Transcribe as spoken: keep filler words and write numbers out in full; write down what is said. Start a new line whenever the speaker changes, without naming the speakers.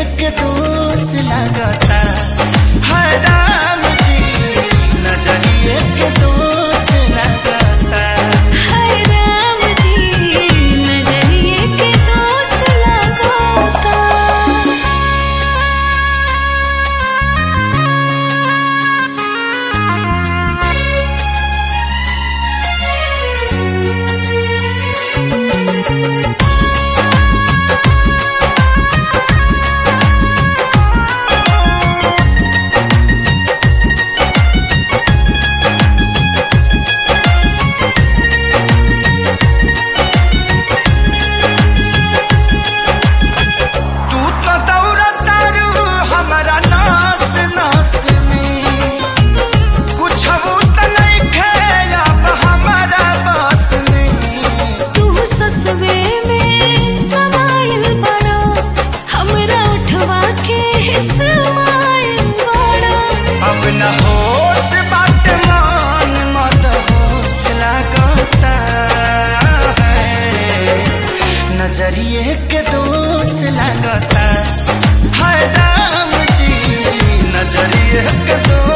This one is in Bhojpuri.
के दोष लगता। हाय राम जी नजरिए के दोष लगता।
हाय राम जी नजरिए के दोष लगता। ससवे में समाइल बड़ा हमरा उठवा के समाइल बड़ा।
अब न होश बात मान मत होश लगता है। नजरिए के दोष लगता। हाय राम जी नजरिए के दोष